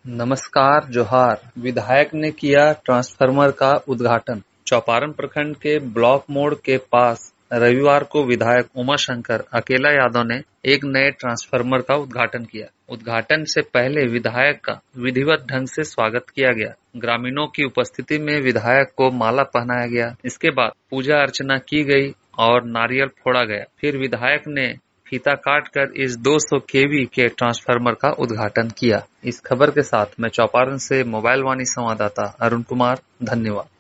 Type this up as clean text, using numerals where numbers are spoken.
नमस्कार जोहार। विधायक ने किया ट्रांसफार्मर का उद्घाटन। चौपारण प्रखंड के ब्लॉक मोड़ के पास रविवार को विधायक उमाशंकर अकेला यादव ने एक नए ट्रांसफार्मर का उद्घाटन किया। उद्घाटन से पहले विधायक का विधिवत ढंग से स्वागत किया गया। ग्रामीणों की उपस्थिति में विधायक को माला पहनाया गया। इसके बाद पूजा अर्चना की गई और नारियल फोड़ा गया। फिर विधायक ने फीता काटकर इस 200 केवी के ट्रांसफार्मर का उद्घाटन किया। इस खबर के साथ मैं चौपारण से मोबाइल वाणी संवाददाता अरुण कुमार, धन्यवाद।